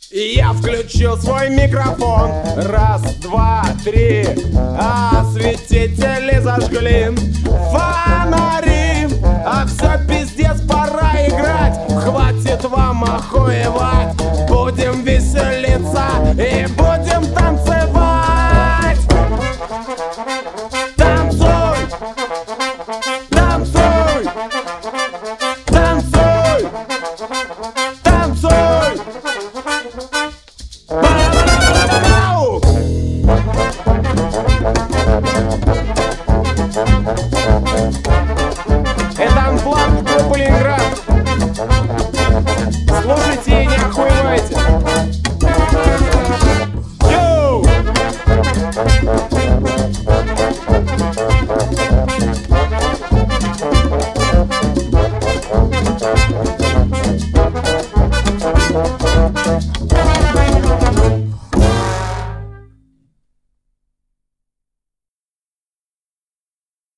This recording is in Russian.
И я включил свой микрофон. Раз, два, три. Осветители зажгли фонари. А все, пиздец, пора играть. Хватит вам охуевать. Будем веселиться и будем танцевать. Танцуй, танцуй, танцуй, танцуй. Это анфлаг группы Ленинград. Слушайте и не охуевайте. Йоу!